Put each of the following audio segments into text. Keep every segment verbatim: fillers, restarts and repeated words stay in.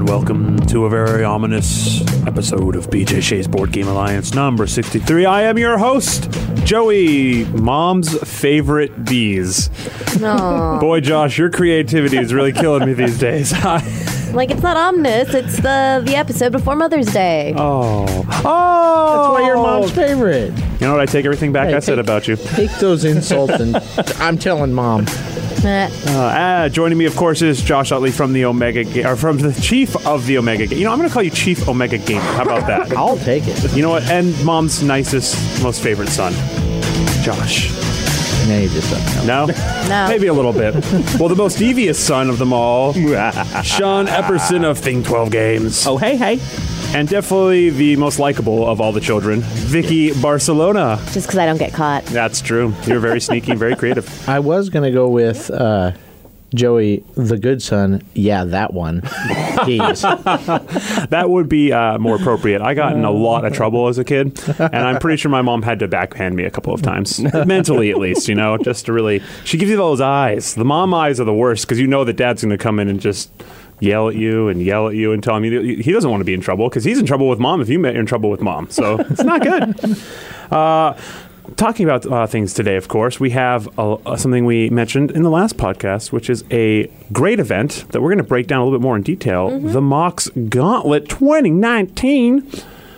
welcome to a very ominous episode of B J Shea's Board Game Alliance number sixty-three. I am your host, Joey, Mom's favorite bees. No. Boy, Josh, your creativity is really killing me these days. Like, it's not ominous, it's the the episode before Mother's Day. Oh. Oh! That's why you're Mom's favorite. You know what? I take everything back Hey, I said take- about you. Take those insults and I'm telling Mom. Eh. Uh, ah, joining me, of course, is Josh Utley from the Omega, Ga- or from the Chief of the Omega. Ga- You know, I'm going to call you Chief Omega Gamer. How about that? I'll take it. You know what? And Mom's nicest, most favorite son, Josh. No, you just don't know. No? No. Maybe a little bit. Well, the most devious son of them all, Sean Epperson of Thing twelve Games. Oh, hey, hey. And definitely the most likable of all the children, Vicky Barcelona. Just because I don't get caught. That's true. You're very sneaky and very creative. I was going to go with uh, Joey, the good son. Yeah, that one. He's. That would be uh, more appropriate. I got in a lot of trouble as a kid, and I'm pretty sure my mom had to backhand me a couple of times, mentally at least, you know, just to really. She gives you those eyes. The mom eyes are the worst because you know that dad's going to come in and just yell at you and yell at you and tell him he he doesn't want to be in trouble because he's in trouble with mom if you met you're in trouble with mom. So it's not good. Uh, talking about uh, things today, of course, we have uh, something we mentioned in the last podcast, which is a great event that we're going to break down a little bit more in detail. Mm-hmm. The Mox Gauntlet twenty nineteen.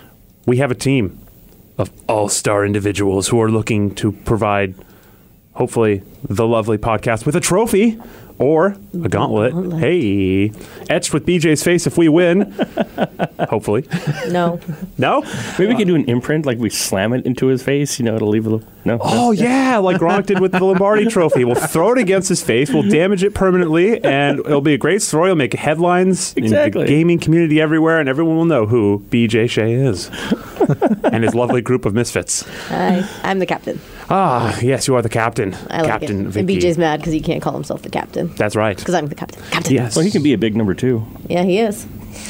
We have a team of all-star individuals who are looking to provide, hopefully, the lovely podcast with a trophy or a gauntlet. Gauntlet. Hey, etched with B J's face if we win. Hopefully. No. No? Maybe we can do an imprint, like we slam it into his face. You know, it'll leave a little. No. Oh, yeah, like Gronk did with the Lombardi trophy. We'll throw it against his face, we'll damage it permanently, and it'll be a great story. It'll make headlines Exactly. in the gaming community everywhere, and everyone will know who B J Shea is and his lovely group of misfits. I, I'm the captain. Ah, yes, you are the captain. I like Captain it. Vicky. And B J's mad because he can't call himself the captain. That's right. Because I'm the captain. Captain. Yes. Well, he can be a big number two. Yeah, he is.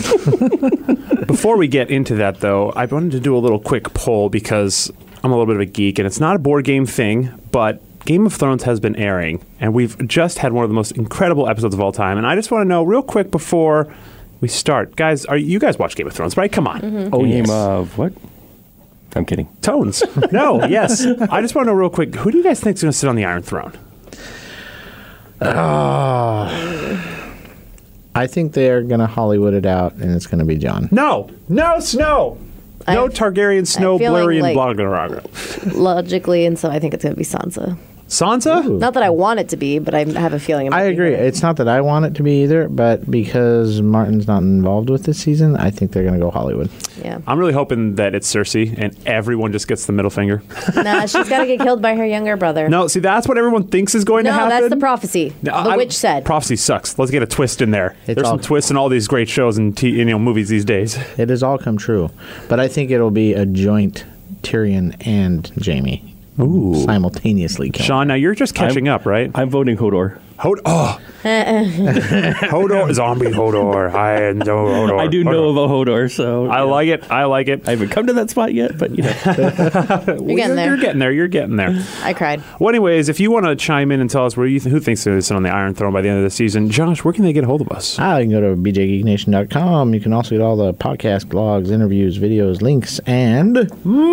Before we get into that, though, I wanted to do a little quick poll because I'm a little bit of a geek, and it's not a board game thing, but Game of Thrones has been airing, and we've just had one of the most incredible episodes of all time. And I just want to know, real quick before we start, guys, are you guys watch Game of Thrones, right? Come on. Mm-hmm. Oh, yes. Game of what? I'm kidding. Tones. No, yes. I just want to know real quick, who do you guys think is going to sit on the Iron Throne? I think they're going to Hollywood it out, and it's going to be John. No. No, Snow. No I- Targaryen, Snow, feeling Blurian, like- blah, blah, blah, blah. Logically, and so I think it's going to be Sansa. Sansa? Ooh. Not that I want it to be, but I have a feeling it might I be agree. her. It's not that I want it to be either, but because Martin's not involved with this season, I think they're going to go Hollywood. Yeah. I'm really hoping that it's Cersei and everyone just gets the middle finger. Nah, she's got to get killed by her younger brother. No, see, that's what everyone thinks is going to No, happen. that's the prophecy. No, the I- witch said. Prophecy sucks. Let's get a twist in there. It's There's all- some twists in all these great shows and t- you know movies these days. It has all come true. But I think it'll be a joint Tyrion and Jamie Ooh. simultaneously killing. Sean, now you're just catching up, right? I'm voting Hodor. Hod- oh. Hodor, zombie Hodor. I am no Hodor. I do Hodor. know of a Hodor, so I yeah. like it. I like it. I haven't come to that spot yet, but you know. You're getting there. You're getting there. You're getting there. I cried. Well, anyways, if you want to chime in and tell us where you th- who thinks they're going to sit on the Iron Throne by the end of the season, Josh, where can they get a hold of us? Ah, you can go to b j geek nation dot com. You can also get all the podcast, blogs, interviews, videos, links, and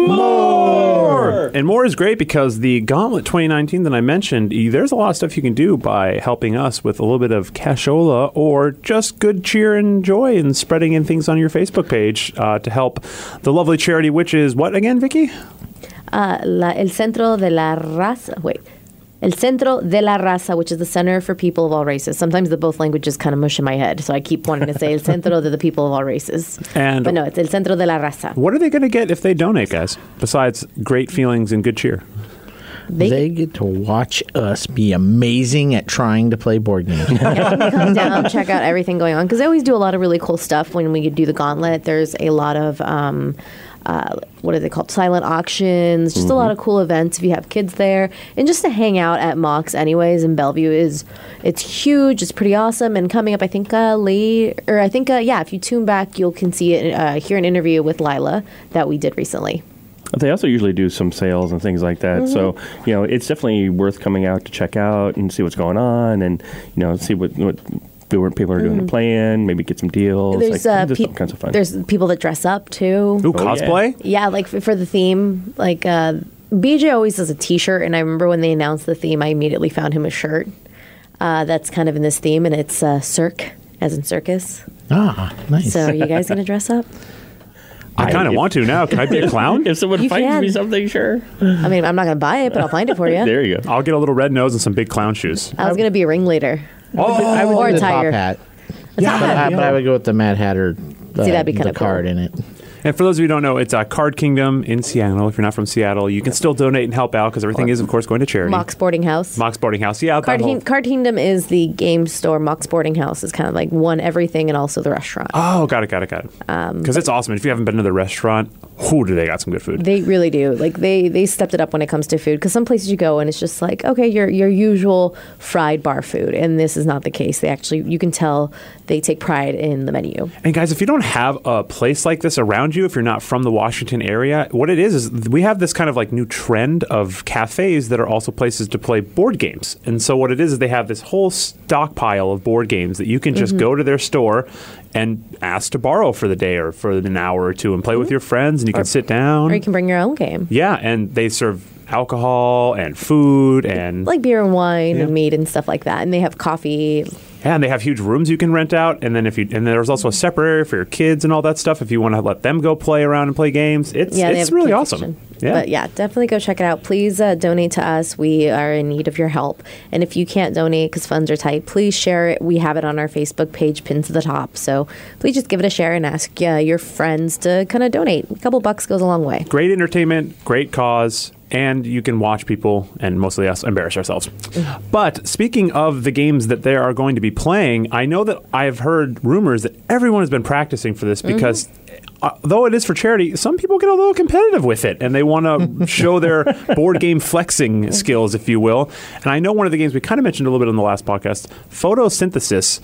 More! And more is great because the Gauntlet twenty nineteen that I mentioned, y- there's a lot of stuff you can do by helping us with a little bit of cashola or just good cheer and joy and spreading in things on your Facebook page uh, to help the lovely charity, which is what again, Vicky? Uh, la, el Centro de la Raza. Wait. El Centro de la Raza, which is the Center for People of All Races. Sometimes the both languages kind of mush in my head, so I keep wanting to say El Centro de the People of All Races. And But no, it's El Centro de la Raza. what are they going to get if they donate, guys? Besides great feelings and good cheer. They, they get to watch us be amazing at trying to play board games. yeah, come down, check out everything going on. Because they always do a lot of really cool stuff when we do the Gauntlet. There's a lot of... Um, Uh, what are they called? Silent auctions. Just mm-hmm. a lot of cool events if you have kids there, and just to hang out at Mox, anyways. In Bellevue is it's huge. It's pretty awesome. And coming up, I think uh, late or I think uh, yeah, if you tune back, you can see it. Uh, hear an interview with Lila that we did recently. They also usually do some sales and things like that. Mm-hmm. So, you know, it's definitely worth coming out to check out and see what's going on and, you know, see what, what People people are doing the play-in, maybe get some deals. Mm. There's like, uh, there's pe- all kinds of fun. there's people that dress up too. Ooh, Oh, cosplay? Yeah, like f- for the theme, like uh, B J always does a T-shirt, and I remember when they announced the theme, I immediately found him a shirt uh, that's kind of in this theme, and it's uh, Cirque, as in circus. Ah, nice. So, are you guys gonna dress up? I kind of want to now. Can I be a clown? If someone You finds can. me something, sure. I mean, I'm not gonna buy it, but I'll find it for you. There you go. I'll get a little red nose and some big clown shoes. I was gonna be a ringleader. I would or do a the top tiger. hat. A top But, hat. I, but I would go with the Mad Hatter. Uh, See, that'd be the kinda card cool. in it. And for those of you who don't know, it's uh, Card Kingdom in Seattle. If you're not from Seattle, you can still donate and help out because everything is, of course, going to charity. Mock Sporting House. Mock Sporting House. Yeah, Card, that whole- King- Card Kingdom is the game store. Mock Sporting House is kind of like one everything and also the restaurant. Oh, got it, got it, got it. Um, Because it's awesome. If you haven't been to the restaurant, whoo, do they got some good food. They really do. Like they they stepped it up when it comes to food. Because some places you go and it's just like, okay, your your usual fried bar food, and this is not the case. They actually, you can tell they take pride in the menu. And guys, if you don't have a place like this around you, if you're not from the Washington area, what it is is we have this kind of like new trend of cafes that are also places to play board games. And so what it is is they have this whole stockpile of board games that you can just Mm-hmm. go to their store and ask to borrow for the day or for an hour or two and play with your friends, and you can sit down. Mm-hmm. Or you can bring your own game. Yeah, and they serve alcohol and food and Like beer and wine Yeah. and meat and stuff like that. And they have coffee. yeah, and they have huge rooms you can rent out, and then if you and there's also a separate area for your kids and all that stuff if you want to let them go play around and play games. It's Yeah, they it's have really kids awesome. section. Yeah. But yeah, definitely go check it out. Please uh, donate to us. We are in need of your help. And if you can't donate because funds are tight, please share it. We have it on our Facebook page, pinned to the top. So please just give it a share and ask uh, your friends to kind of donate. A couple bucks goes a long way. Great entertainment, great cause, and you can watch people and mostly us embarrass ourselves. But speaking of the games that they are going to be playing, I know that I've heard rumors that everyone has been practicing for this because uh, though it is for charity, some people get a little competitive with it and they want to show their board game flexing skills, if you will. And I know one of the games we kind of mentioned a little bit on the last podcast, Photosynthesis.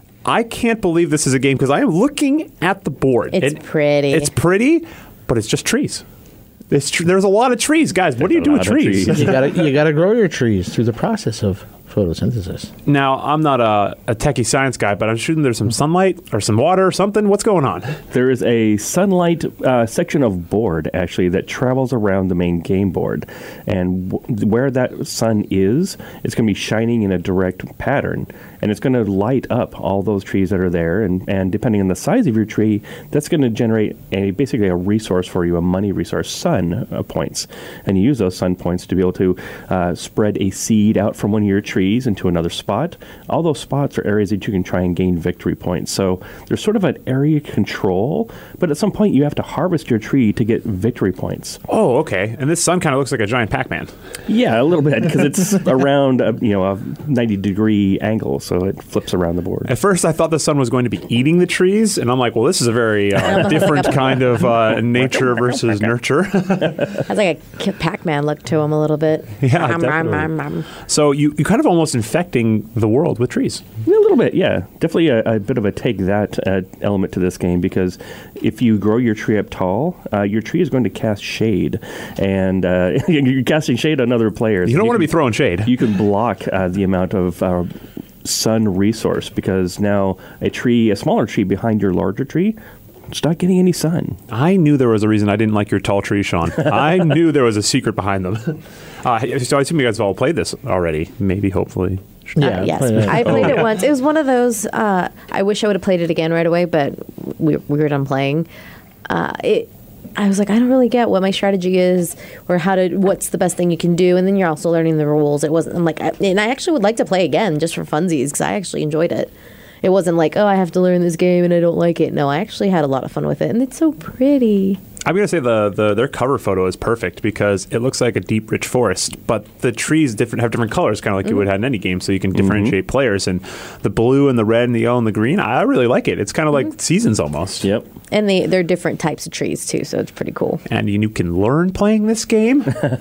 I can't believe this is a game because I am looking at the board. It's pretty. It's pretty, but it's just trees. It's tr- there's a lot of trees, guys. What do you a do with lot of trees? trees. You gotta you gotta grow your trees through the process of photosynthesis. Now, I'm not a, a techie science guy, but I'm shooting there's some sunlight or some water or something. What's going on? There is a sunlight uh, section of board, actually, that travels around the main game board. And w- where that sun is, it's going to be shining in a direct pattern. And it's going to light up all those trees that are there. And, and depending on the size of your tree, that's going to generate a basically a resource for you, a money resource, sun uh, points. And you use those sun points to be able to uh, spread a seed out from one of your trees into another spot. All those spots are areas that you can try and gain victory points. So there's sort of an area control, but at some point you have to harvest your tree to get victory points. Oh, okay. And this sun kind of looks like a giant Pac-Man. Yeah, a little bit, because it's around a, you know a ninety degree angle, so it flips around the board. At first, I thought the sun was going to be eating the trees, and I'm like, well, this is a very uh, different kind of uh, nature versus nurture. Has like a K- Pac-Man look to him a little bit. Yeah, Nom, nom, definitely. nom, nom. So you you kind of almost infecting the world with trees. A little bit, yeah. Definitely a, a bit of a take that uh, element to this game, because if you grow your tree up tall, uh, your tree is going to cast shade, and uh, you're casting shade on other players. You don't want to can- be throwing shade. You can block uh, the amount of uh, sun resource, because now a tree, a smaller tree behind your larger tree, it's not getting any sun. I knew there was a reason I didn't like your tall trees, Sean. I knew there was a secret behind them. Uh, so I assume you guys have all played this already, maybe, hopefully. Uh, yes, I played it once. It was one of those. Uh, I wish I would have played it again right away, but we, we were done playing. Uh, it. I was like, I don't really get what my strategy is, or how to. What's the best thing you can do? And then you're also learning the rules. It wasn't. I'm like, I, and I actually would like to play again just for funsies because I actually enjoyed it. It wasn't like, oh, I have to learn this game and I don't like it. No, I actually had a lot of fun with it, and it's so pretty. I'm going to say the, the their cover photo is perfect because it looks like a deep, rich forest, but the trees different have different colors, kind of like you would have in any game, so you can differentiate players. And the blue and the red and the yellow and the green, I really like it. It's kind of like seasons almost. Yep. And they they're different types of trees too, so it's pretty cool. And you can learn playing this game.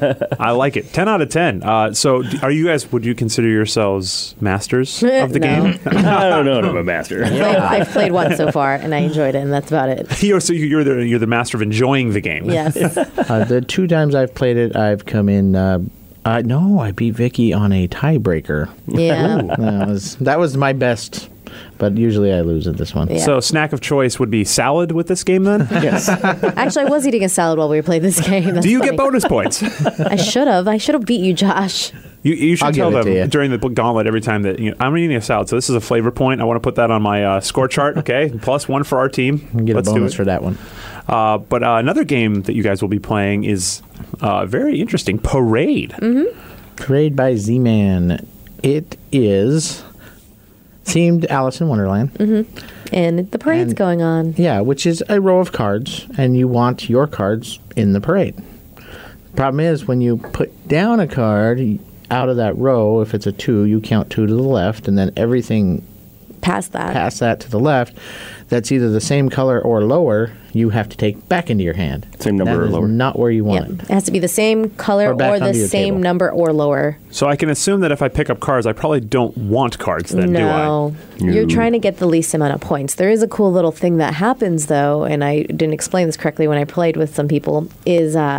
I like it. ten out of ten. Uh, so d- are you guys, would you consider yourselves masters of the No. game? I don't know, I'm a master. Played- I've played one so far, and I enjoyed it, and that's about it. you're, so you're the, you're the master of enjoying the game. Yes. Uh, the two times I've played it, I've come in. Uh, uh, no, I beat Vicky on a tiebreaker. Yeah. That was that was my best but usually I lose at this one. Yeah. So snack of choice would be salad with this game then? Yes. Actually, I was eating a salad while we were playing this game. That's Do you funny. get bonus points? I should have. I should have beat you, Josh. You, you should I'll tell give it to them you. during the gauntlet every time that you know, I'm eating a salad, so this is a flavor point. I want to put that on my uh, score chart. Okay, plus one for our team. You get Let's a bonus do it. for that one. Uh, but uh, another game that you guys will be playing is uh, very interesting. Parade. Parade by Z-Man. It is themed Alice in Wonderland. And the parade's And- going on. Yeah, which is a row of cards, and you want your cards in the parade. The problem is when you put down a card out of that row, if it's a two, you count two to the left, and then everything Past that. past that to the left that's either the same color or lower, you have to take back into your hand. Same number That or is lower. not where you Yeah. want it. It has to be the same color Or or, back the onto your same table. number or lower. So I can assume that if I pick up cards, I probably don't want cards then, no. do I? You're No. trying to get the least amount of points. There is a cool little thing that happens, though, and I didn't explain this correctly when I played with some people, is uh,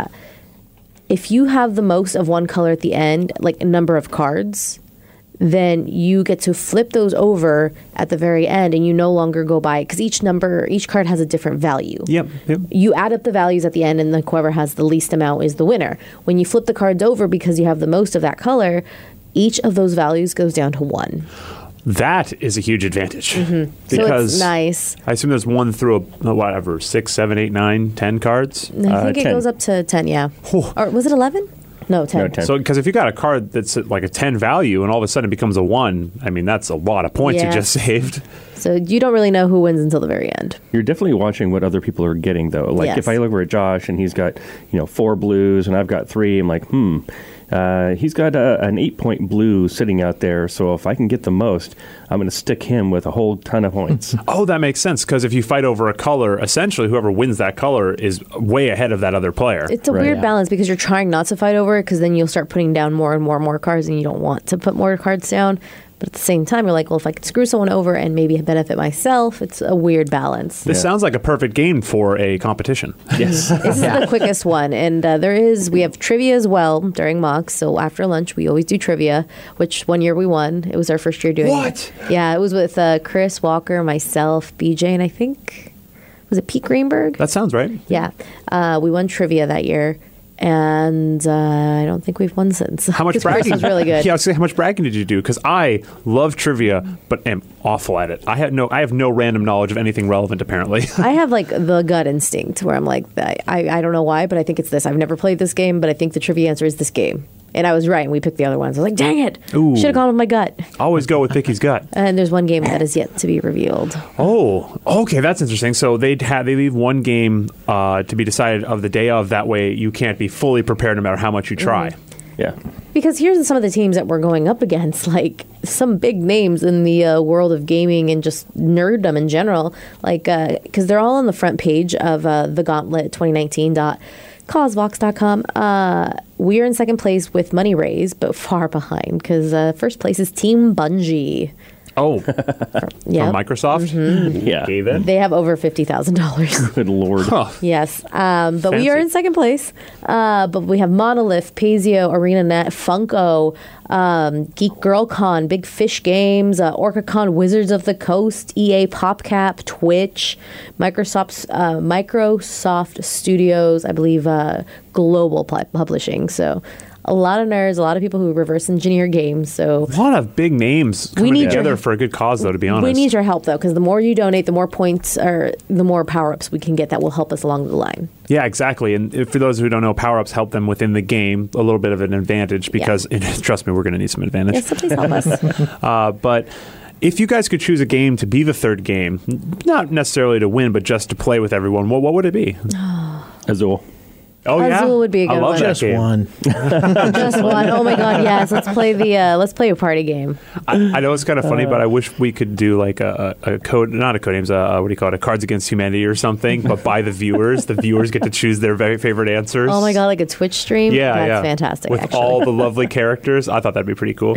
if you have the most of one color at the end, like a number of cards, then you get to flip those over at the very end, and you no longer go by, because each number, each card has a different value. Yep, yep. You add up the values at the end, and then whoever has the least amount is the winner. When you flip the cards over because you have the most of that color, each of those values goes down to one. That is a huge advantage. So Because it's nice. I assume there's one through a, whatever, six, seven, eight, nine, ten cards. I Uh, think it ten. goes up to ten, yeah. Whew. Or was it eleven? No, ten. No, ten. So, because if you got a card that's at like a ten value and all of a sudden it becomes a one, I mean, that's a lot of points Yeah. you just saved. So you don't really know who wins until the very end. You're definitely watching what other people are getting, though. Like Yes. if I look over at Josh and he's got, you know, four blues and I've got three, I'm like, hmm, uh, he's got a, an eight-point blue sitting out there. So if I can get the most, I'm going to stick him with a whole ton of points. Oh, that makes sense. Because if you fight over a color, essentially whoever wins that color is way ahead of that other player. It's a Right. weird Yeah. balance because you're trying not to fight over it, because then you'll start putting down more and more and more cards, and you don't want to put more cards down. But at the same time, you're like, well, if I could screw someone over and maybe benefit myself, it's a weird balance. This Yeah. sounds like a perfect game for a competition. Yes. This is the quickest one, and uh, there is we have trivia as well during mocks. So after lunch, we always do trivia. Which one year we won? It was our first year doing What? it. Yeah, it was with uh, Chris Walker, myself, B J, and I think was it Pete Greenberg? That sounds right. Yeah, uh, we won trivia that year, and uh, I don't think we've won since. How much 'Cause bragging? Chris was really good. Yeah, I was saying, how much bragging did you do? Because I love trivia, but am awful at it. I have no, I have no random knowledge of anything relevant. Apparently, I have like the gut instinct where I'm like, I, I I don't know why, but I think it's this. I've never played this game, but I think the trivia answer is this game. And I was right, and we picked the other ones. I was like, dang it. Ooh. Should have gone with my gut. always go with Vicky's gut. And there's one game that is yet to be revealed. Oh, okay, that's interesting. So they'd have they leave one game uh, to be decided of the day of. That way, you can't be fully prepared no matter how much you try. Yeah. Because here's some of the teams that we're going up against, like some big names in the uh, world of gaming and just nerddom in general. Like, because they're all on the front page of uh, the Gauntlet twenty nineteen dot cosvox dot com. Uh, we're in second place with money raised, but far behind because uh, first place is Team Bungie. Oh, Yeah, from Microsoft. Yeah. Okay, then. they have over fifty thousand dollars. Good Lord. Huh. Yes, um, but we are Fancy. in second place. Uh, but we have Monolith, Pazeo, ArenaNet, Funko, um, Geek Girl Con, Big Fish Games, uh, OrcaCon, Wizards of the Coast, E A PopCap, Twitch, Microsoft, uh, Microsoft Studios, I believe, uh, Global Pu- Publishing. So a lot of nerds, a lot of people who reverse engineer games. So A lot of big names coming need your- together for a good cause, though. To be honest, we need your help though, because the more you donate, the more points or the more power ups we can get that will help us along the line. Yeah, exactly. And if- for those who don't know, power ups help them within the game a little bit of an advantage because, trust me, we're going to need some advantage. Yes, so please help us. Uh, but if you guys could choose a game to be the third game, not necessarily to win, but just to play with everyone, what, what would it be? Azul. Oh yeah, Azul would be a I good love one. that Just game. one. Just one. Oh my god, yes. Let's play the uh, let's play a party game. I, I know it's kind of funny, but I wish we could do like a, a, a code, not a code names, uh, what do you call it, a Cards Against Humanity or something, but by the viewers. The viewers get to choose their very favorite answers. Oh my god, like a Twitch stream? Yeah, That's yeah. fantastic, With actually. all the lovely characters. I thought that'd be pretty cool.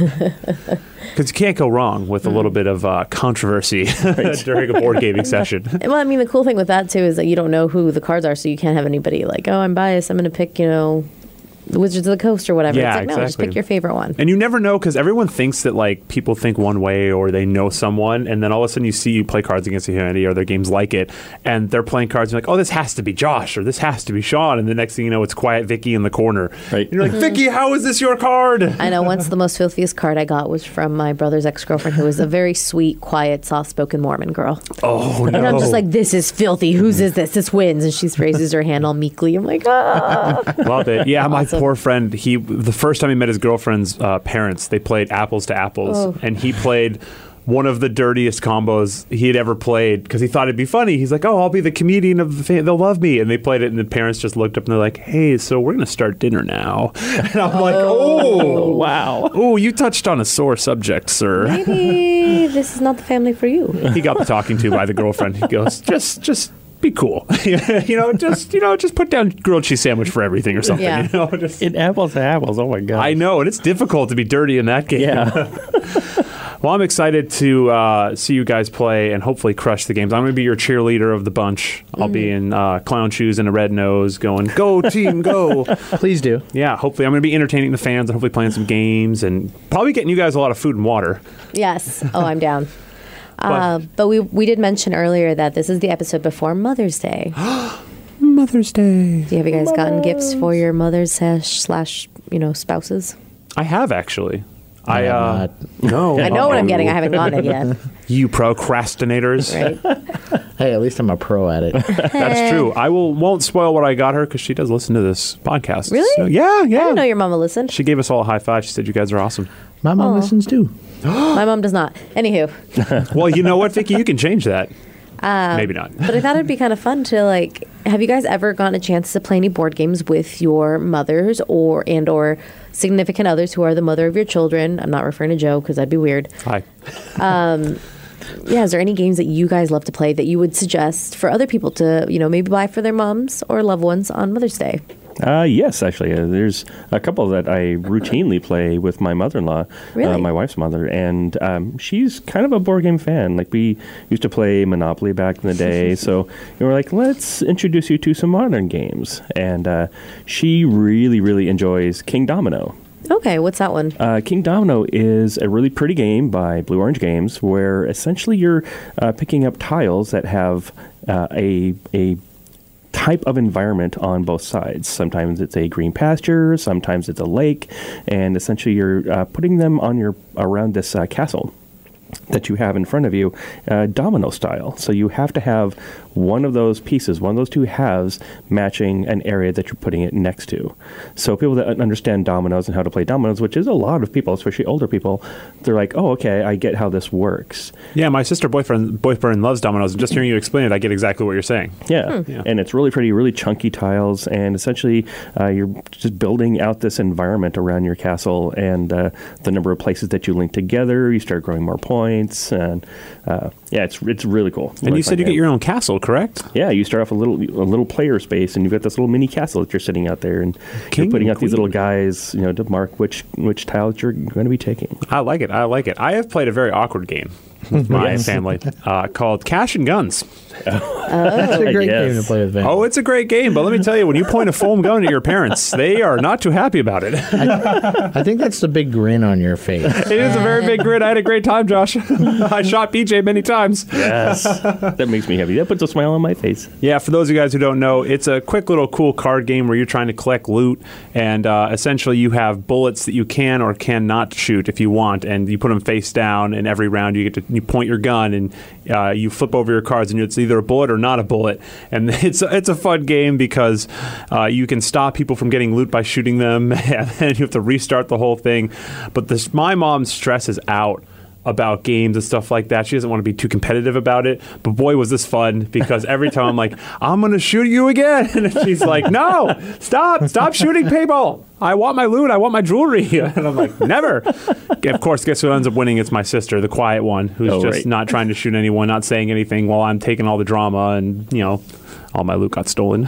Because you can't go wrong with a little bit of uh, controversy during a board gaming session. Well, I mean, the cool thing with that too is that you don't know who the cards are, so you can't have anybody like, oh, I'm biased. I'm going to pick, you know, Wizards of the Coast or whatever. Yeah, it's like, no, just exactly. pick your favorite one. And you never know because everyone thinks that like people think one way or they know someone, and then all of a sudden you see you play Cards Against Humanity or other games like it, and they're playing cards and you're like, oh, this has to be Josh or this has to be Sean, and the next thing you know, it's Quiet Vicky in the corner. Right. And you're like, Vicky, how is this your card? I know once the most filthiest card I got was from my brother's ex-girlfriend, who was a very sweet, quiet, soft-spoken Mormon girl. Oh no! And I'm just like, this is filthy. Whose is this? This wins. And she raises her hand all meekly. I'm like, ah. Love it. Yeah, my Awesome. poor friend. He the first time he met his girlfriend's uh, parents, they played apples to apples, Oh. and he played one of the dirtiest combos he had ever played because he thought it'd be funny. He's like, "Oh, I'll be the comedian of the family. They'll love me." And they played it, and the parents just looked up and they're like, "Hey, so we're gonna start dinner now." And I'm like, "Oh, Wow. oh, you touched on a sore subject, sir." Maybe this is not the family for you. He got talking to by the girlfriend. He goes, "Just, just." Be cool, you know. Just you know, just put down grilled cheese sandwich for everything or something. Yeah. You know, just, In apples to apples. Oh my god. I know, and it's difficult to be dirty in that game. Yeah. Well, I'm excited to uh, see you guys play and hopefully crush the games. I'm going to be your cheerleader of the bunch. I'll be in uh, clown shoes and a red nose going, go team, go. Please do. Yeah, hopefully I'm going to be entertaining the fans and hopefully playing some games and probably getting you guys a lot of food and water. Yes. Oh, I'm down. Uh, but we we did mention earlier that this is the episode before Mother's Day. Mother's Day. Do you have you guys gotten gifts for your mothers slash, slash you know spouses? I have actually. I, have uh, not. no. I know what I'm getting. I haven't gotten it yet. You procrastinators. Right? Hey, at least I'm a pro at it. That's true. I will won't spoil what I got her because she does listen to this podcast. Really? So, yeah, yeah. I didn't know your mama listened. She gave us all a high five. She said you guys are awesome. My mom Aw. listens too. My mom does not. Anywho, Well, you know what, Vicky? You can change that. Uh, Maybe not. but I thought it'd be kind of fun to like. Have you guys ever gotten a chance to play any board games with your mothers or and or significant others who are the mother of your children? I'm not referring to Joe because that'd be weird. Hi. Yeah, is there any games that you guys love to play that you would suggest for other people to, you know, maybe buy for their moms or loved ones on Mother's Day? Uh, yes, actually. Uh, there's a couple that I routinely play with my mother-in-law, Really? uh, my wife's mother, and um, she's kind of a board game fan. Like, we used to play Monopoly back in the day, so we were like, let's introduce you to some modern games. And uh, she really, really enjoys King Domino. Okay, what's that one? Uh, King Domino is a really pretty game by Blue Orange Games where essentially you're uh, picking up tiles that have uh, a a type of environment on both sides. Sometimes it's a green pasture, sometimes it's a lake, and essentially you're uh, putting them on your around this uh, castle that you have in front of you, uh, domino style. So you have to have one of those pieces, one of those two halves matching an area that you're putting it next to. So people that understand dominoes and how to play dominoes, which is a lot of people, especially older people, they're like, oh, okay, I get how this works. Yeah, my sister boyfriend boyfriend loves dominoes, and just hearing you explain it, I get exactly what you're saying. Yeah. Yeah. And it's really pretty, really chunky tiles, and essentially uh, you're just building out this environment around your castle, and uh, the number of places that you link together, you start growing more points, and uh, yeah, it's it's really cool. And Really you fun said you game. get your own castle, correct? Yeah, you start off a little a little player space, and you've got this little mini castle that you're sitting out there, and King you're putting and out these queen. little guys, you know, to mark which which tiles you're going to be taking. I like it. I like it. I have played a very awkward game with my Yes. family uh, called Cash and Guns. That's a great Yes. game to play with Ben. Oh, it's a great game, but let me tell you, when you point a foam gun at your parents, they are not too happy about it. I think that's the big grin on your face. It is a very big grid. I had a great time, Josh. I shot B J many times. Yes, that makes me happy. That puts a smile on my face. Yeah, for those of you guys who don't know, it's a quick little cool card game where you're trying to collect loot, and uh, essentially you have bullets that you can or cannot shoot if you want, and you put them face down, and every round you get to you point your gun, and uh, you flip over your cards, and it's either a bullet or not a bullet. And it's it's a fun game because uh, you can stop people from getting loot by shooting them, and then you have to restart the whole thing. But this, my mom stresses out about games and stuff like that. She doesn't want to be too competitive about it. But boy, was this fun, because every time I'm like, I'm going to shoot you again. And she's like, no, stop, stop shooting people. I want my loot. I want my jewelry. And I'm like, never. Of course, guess who ends up winning? It's my sister, the quiet one, who's Oh, just right. not trying to shoot anyone, not saying anything while I'm taking all the drama, and, you know, all my loot got stolen.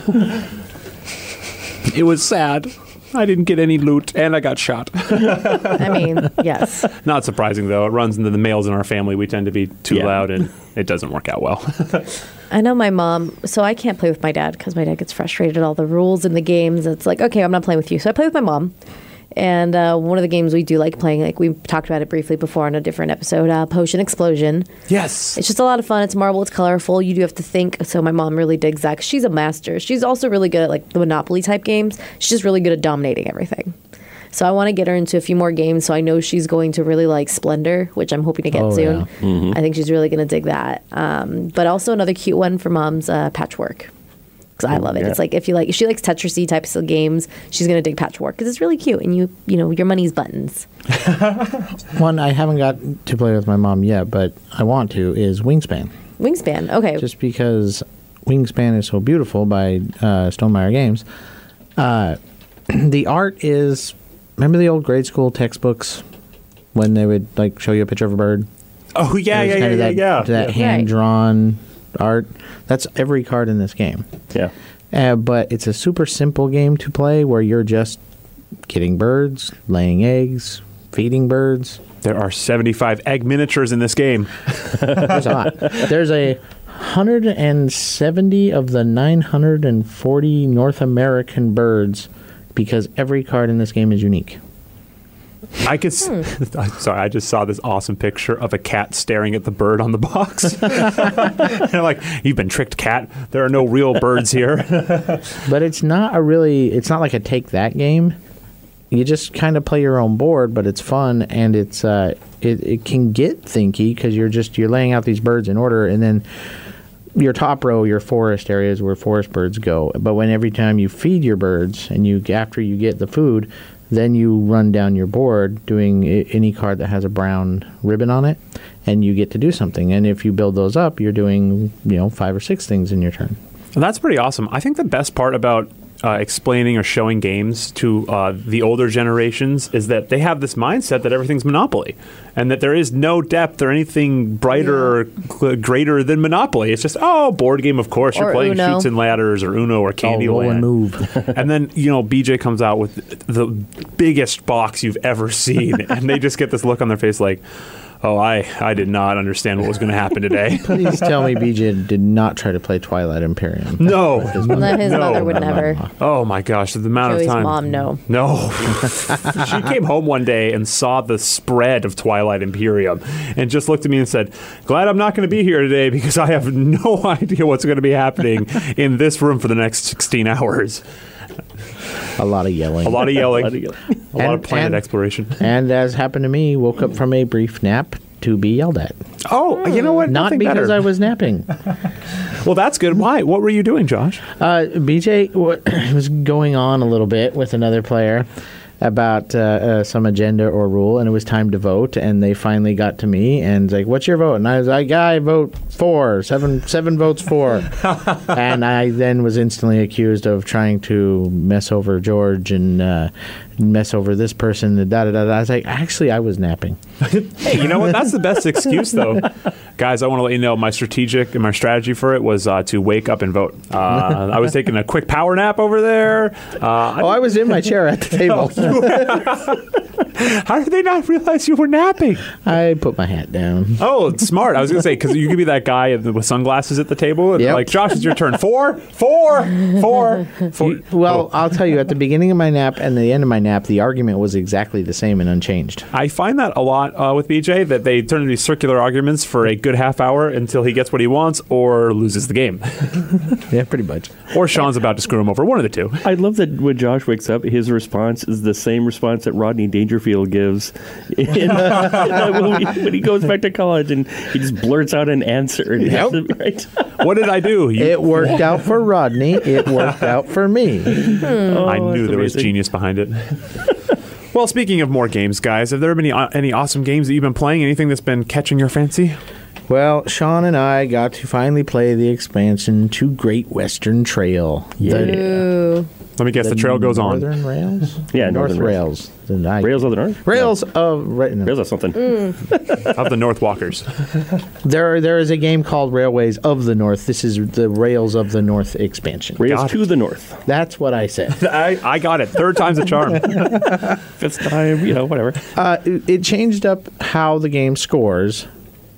It was sad. I didn't get any loot, and I got shot. I mean, yes. Not surprising, though. It runs into the males in our family. We tend to be too Yeah. loud, and it doesn't work out well. I know my mom, so I can't play with my dad because my dad gets frustrated at all the rules in the games. It's like, okay, I'm not playing with you. So I play with my mom. And uh, one of the games we do like playing, like we talked about it briefly before on a different episode, uh, Potion Explosion. Yes. It's just a lot of fun. It's marble. It's colorful. You do have to think. So my mom really digs that 'cause she's a master. She's also really good at like the Monopoly type games. She's just really good at dominating everything. So I want to get her into a few more games. So I know she's going to really like Splendor, which I'm hoping to get Oh, soon. yeah. Mm-hmm. I think she's really going to dig that. Um, but also another cute one for mom's uh, Patchwork. Because I love it. yeah. It's like if you like, if she likes Tetrisy types of games, she's gonna dig Patchwork because it's really cute and you, you know, your money's buttons. One I haven't got to play with my mom yet, but I want to is Wingspan. Wingspan, okay. Just because Wingspan is so beautiful by uh, Stonemeyer Games. Uh, the art is, remember the old grade school textbooks when they would like show you a picture of a bird? Oh yeah, There's yeah, yeah, kind of yeah, that, yeah. that Right. hand drawn art. That's every card in this game. Yeah. Uh, but it's a super simple game to play where you're just getting birds, laying eggs, feeding birds. There are seventy-five egg miniatures in this game. There's a lot. There's a one hundred seventy of the nine hundred forty North American birds because every card in this game is unique. I could. S- I'm sorry, I just saw this awesome picture of a cat staring at the bird on the box. And I'm like, you've been tricked, cat. There are no real birds here. But it's not a really, it's not like a take that game. You just kind of play your own board, but it's fun and it's uh, it, it can get thinky because you're just you're laying out these birds in order, and then your top row, your forest areas where forest birds go. But when every time you feed your birds and you after you get the food, then you run down your board doing I- any card that has a brown ribbon on it, and you get to do something. And if you build those up, you're doing you know five or six things in your turn. Well, that's pretty awesome. I think the best part about uh, explaining or showing games to uh, the older generations is that they have this mindset that everything's Monopoly and that there is no depth or anything brighter or cl- greater than Monopoly. It's just, oh, board game, of course. You're Or playing Uno. Shoots and Ladders or Uno or Candyland. roll and move. And then, you know, B J comes out with the biggest box you've ever seen. And they just get this look on their face like, oh, I, I did not understand what was going to happen today. Please tell me B J did not try to play Twilight Imperium. No. No, his No. mother would never. Oh, my gosh. The amount Joey's of time. mom, no. No. She came home one day and saw the spread of Twilight Imperium and just looked at me and said, glad I'm not going to be here today because I have no idea what's going to be happening in this room for the next sixteen hours. A lot of yelling. A lot of yelling. A lot of yelling. A lot of And- planet and- exploration. And as happened to me, woke up from a brief nap to be yelled at. Oh, you know what? Not Nothing because better. I was napping. Well, that's good. Why? What were you doing, Josh? Uh, B J w- was going on a little bit with another player about uh, uh, some agenda or rule, and it was time to vote. And they finally got to me and was like, "What's your vote?" And I was like, "I vote for seven, seven votes for." And I then was instantly accused of trying to mess over George and uh, mess over this person. Da da da. da. I was like, actually, I was napping. Hey, you know what? That's the best excuse, though. Guys, I want to let you know my strategic and my strategy for it was uh, to wake up and vote. Uh, I was taking a quick power nap over there. Uh, Oh, I was in my chair at the table. How did they not realize you were napping? I put my hat down. Oh, it's smart. I was going to say, because you could be that guy with sunglasses at the table. And Yep. like, Josh, it's your turn. Four, four, four, four. You- well, I'll tell you, at the beginning of my nap and the end of my nap, the argument was exactly the same and unchanged. I find that a lot uh, with B J, that they turn into these circular arguments for a good half hour until he gets what he wants or loses the game. Yeah, pretty much. Or Sean's about to screw him over. One of the two. I love that when Josh wakes up, his response is the same response that Rodney Dangerfield gives in, when, we, when he goes back to college, and he just blurts out an answer. And he has Yep. it right. What did I do? You- It worked out for Rodney. It worked out for me. Oh, I knew that's there was amazing. genius behind it. Well, speaking of more games, guys, have there been any, uh, any awesome games that you've been playing? Anything that's been catching your fancy? Well, Sean and I got to finally play the expansion to Great Western Trail. The, Ooh. Let me guess, the, trail goes on. Northern Rails? Yeah, North Northern Rails. The- I- Rails of the North? Rails of... Right, no. No. Rails of something. Of the North Walkers. There, there is a game called Railways of the North. This is the Rails of the North expansion. Rails Got to the North. That's what I said. I, I got it. Third time's a charm. Fifth time, you know, whatever. Uh, it, it changed up how the game scores,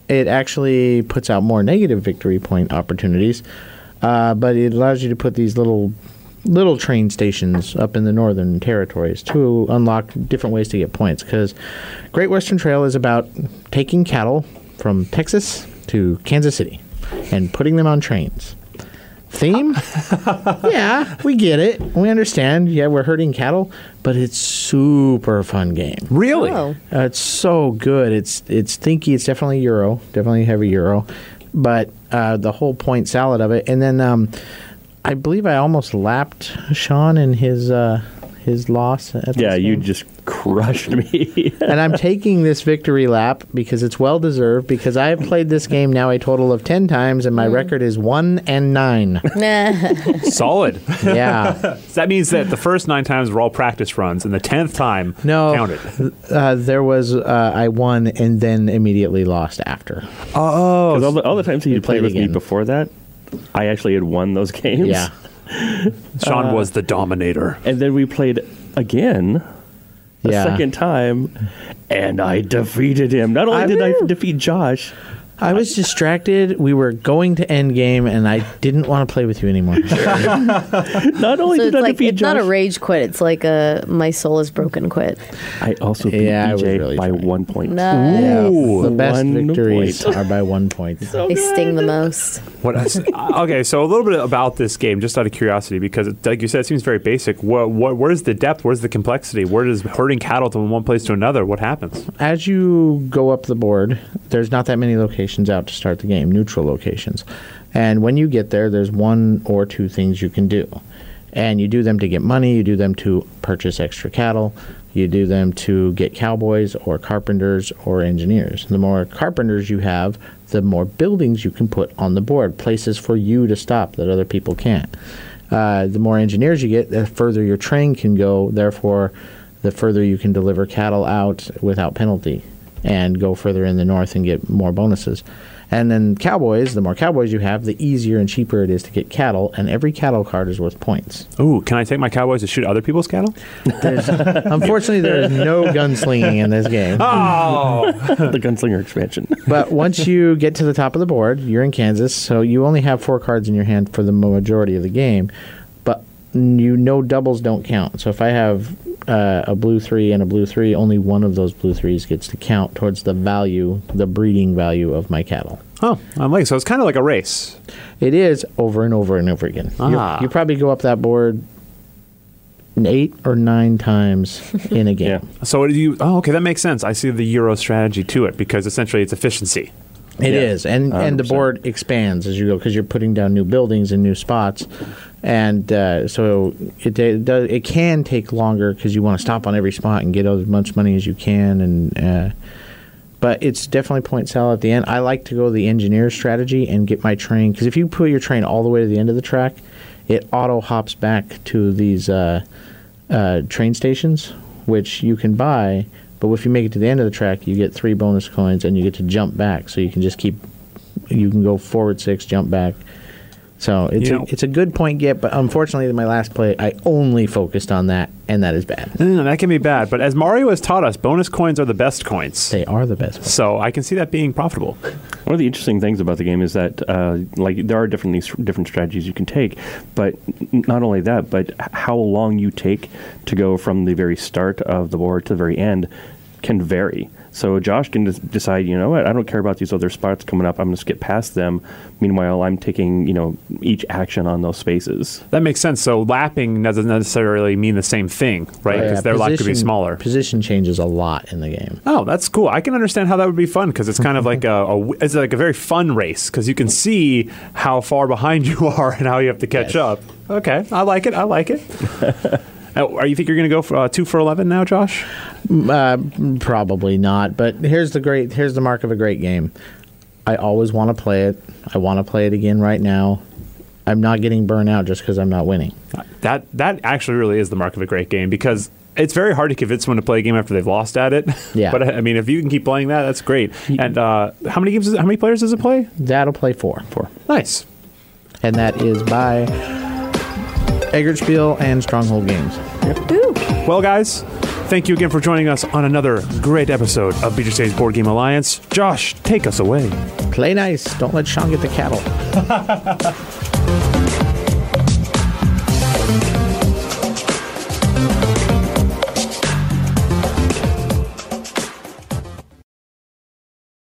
it actually puts out more negative victory point opportunities, uh, but it allows you to put these little little train stations up in the northern territories to unlock different ways to get points, because Great Western Trail is about taking cattle from Texas to Kansas City and putting them on trains. Theme? Yeah, we get it. We understand. Yeah, we're herding cattle, but it's super fun game. Really? Oh. Uh, it's so good. It's it's thinky. It's definitely Euro, definitely heavy Euro, but uh, the whole point salad of it. And then um, I believe I almost lapped Sean in his uh, his loss. At Yeah, this you game. just crushed me. And I'm taking this victory lap because it's well deserved. Because I have played this game now a total of ten times, and my record is one and nine. Solid. Yeah. So that means that the first nine times were all practice runs, and the tenth time No, counted. uh, there was uh, I won and then immediately lost after. Oh, 'Cause all the, all the times that you played played with me again. before that, I actually had won those games. Yeah. Sean was the dominator. And then we played again a Yeah. second time, and I defeated him. Not only I- did I defeat Josh, I was distracted. We were going to end game, and I didn't want to play with you anymore. not only So did it's I like defeat it's Josh, not a rage quit. It's like a my soul is broken quit. I also beat Yeah, I was B J really by trying. one point. Nice. Yeah, the best One victories point. are by one point. They sting the most. What else? Okay, so a little bit about this game, just out of curiosity, because it, like you said, it seems very basic. What, what, where's the depth? Where's the complexity? Where does herding cattle from one place to another? What happens? As you go up the board, there's not that many locations out to start the game, neutral locations. And when you get there, there's one or two things you can do. And you do them to get money, you do them to purchase extra cattle, you do them to get cowboys or carpenters or engineers. The more carpenters you have, the more buildings you can put on the board, places for you to stop that other people can't. Uh, the more engineers you get, the further your train can go, therefore, the further you can deliver cattle out without penalty and go further in the north and get more bonuses. And then cowboys, the more cowboys you have, the easier and cheaper it is to get cattle, and every cattle card is worth points. Ooh, can I take my cowboys to shoot other people's cattle? There's, unfortunately, there is no gunslinging in this game. Oh, The Gunslinger expansion. But once you get to the top of the board, you're in Kansas, so you only have four cards in your hand for the majority of the game. But you know doubles don't count. So if I have uh, a blue three and a blue three, only one of those blue threes gets to count towards the value, the breeding value of my cattle. oh, I'm like so. It's kind of like a race. It is over and over and over again. You- Ah. You probably go up that board eight or nine times in a game. Yeah. So do you? Oh, okay, that makes sense. I see the Euro strategy to it because essentially it's efficiency. It Yeah, is, and and the one hundred percent. board expands as you go because you're putting down new buildings and new spots, and uh, so it it, does, it can take longer because you want to stop on every spot and get as much money as you can, and uh, but it's definitely point salad at the end. I like to go the engineer strategy and get my train because if you put your train all the way to the end of the track, it auto hops back to these uh, uh, train stations, which you can buy. But if you make it to the end of the track, you get three bonus coins, and you get to jump back. So you can just keep, you can go forward six, jump back. So it's You a, know- it's a good point get, but unfortunately, in my last play, I only focused on that, and that is bad. Mm, that can be bad, but as Mario has taught us, bonus coins are the best coins. They are the best. Ones. So I can see that being profitable. One of the interesting things about the game is that, uh, like, there are different these different strategies you can take, but n- not only that, but h- how long you take to go from the very start of the board to the very end can vary. So Josh can just decide, you know what, I don't care about these other spots coming up. I'm going to skip past them. Meanwhile, I'm taking, you know, each action on those spaces. That makes sense. So lapping doesn't necessarily mean the same thing, right? Because Yeah, their life could be position- smaller. Position changes a lot in the game. Oh, that's cool. I can understand how that would be fun because it's kind of like a, a it's like a very fun race because you can see how far behind you are and how you have to catch Yes. up. Okay, I like it. I like it. uh, are you think you're going to go for uh, two for eleven now, Josh? Uh, probably not. But here's the great. Here's the mark of a great game. I always want to play it. I want to play it again right now. I'm not getting burnt out just because I'm not winning. That that actually really is the mark of a great game because it's very hard to convince someone to play a game after they've lost at it. Yeah. But I mean, if you can keep playing that, that's great. And uh, how many games? Is it, how many players does it play? That'll play four. Four. Nice. And that is by Eggertspiel and Stronghold Games. Ooh. Well, guys, Thank you again for joining us on another great episode of B J C's Board Game Alliance. Josh, take us away. Play nice. Don't let Sean get the cattle.